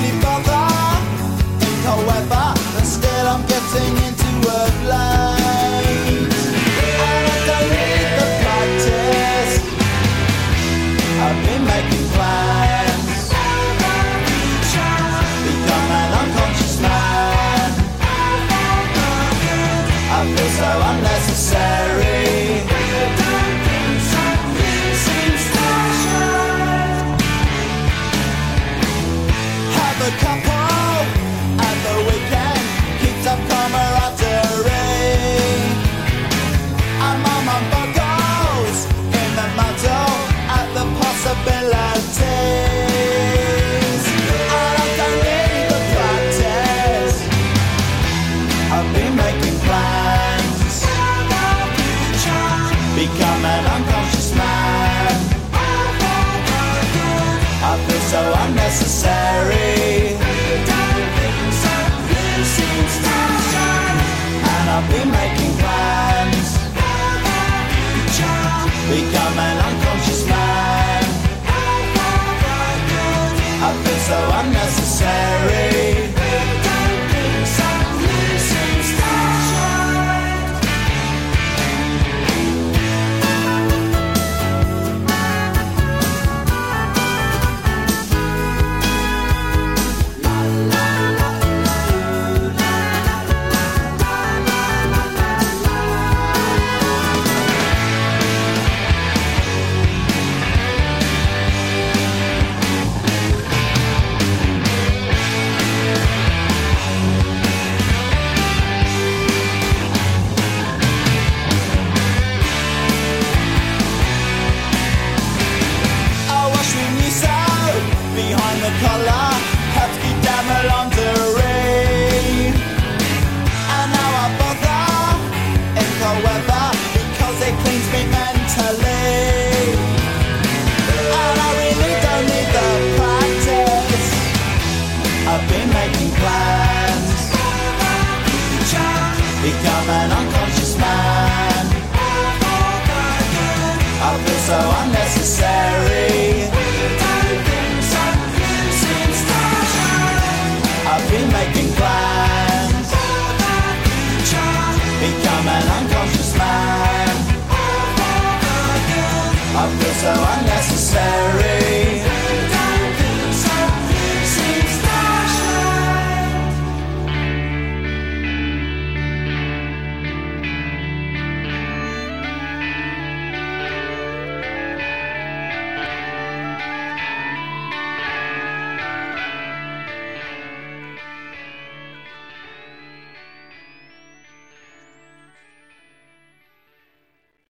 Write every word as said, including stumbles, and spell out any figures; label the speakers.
Speaker 1: me bother in cold weather, and still I'm getting into a blind. And I don't need the practice, I've been making plans, become an unconscious man. I feel so unnecessary. Have a couple at the weekend, keeps up camaraderie. And my mum buggles in the muddle at the possibilities. And I don't need the practice, I've been making plans, become an unconscious man. I feel so unnecessary, and I've been making plans, become an unconscious man. I feel so unnecessary. Behind the collar, have to keep down the lingerie. And now I bother in cold weather because it cleans me mentally. And I really don't need the practice, I've been making plans, become an unconscious man. I feel so unnecessary. I've been making plans, become an unconscious man. I feel so unnecessary.